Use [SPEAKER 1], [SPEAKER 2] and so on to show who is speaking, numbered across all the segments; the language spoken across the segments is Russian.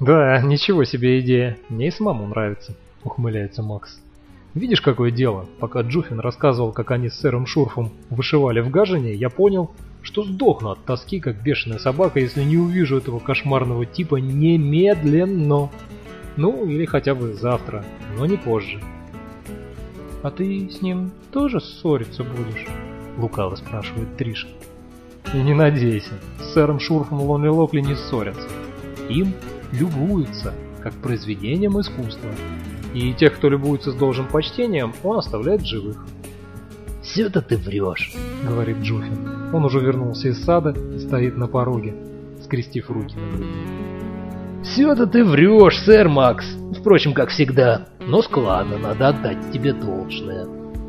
[SPEAKER 1] Да, ничего себе идея. Мне и самому нравится, ухмыляется Макс. Видишь, какое дело? Пока Джуфин рассказывал, как они с сэром Шурфом вышивали в Гажине, я понял, что сдохну от тоски, как бешеная собака, если не увижу этого кошмарного типа немедленно. Ну, или хотя бы завтра, но не позже. «А ты с ним тоже ссориться будешь?» — лукаво спрашивает Триша. И не надейся, с сэром Шурфом Лонли Локли не ссорятся. Им любуются, как произведением искусства. И тех, кто любуется с должным почтением, он оставляет живых.
[SPEAKER 2] «Все это ты врешь»,
[SPEAKER 1] — говорит Джуфин. Он уже вернулся из сада и стоит на пороге, скрестив руки на груди.
[SPEAKER 2] «Все это ты врешь, сэр Макс. Впрочем, как всегда. Но складно, надо отдать тебе должное».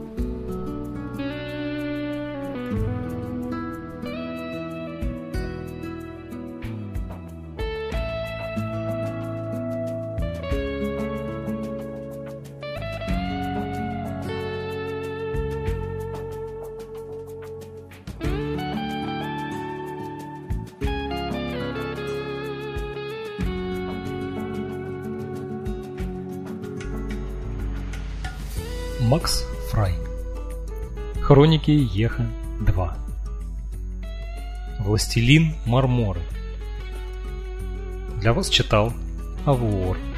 [SPEAKER 3] Макс Фрай. Хроники Еха 2. Властелин Марморы. Для вас читал Авуор.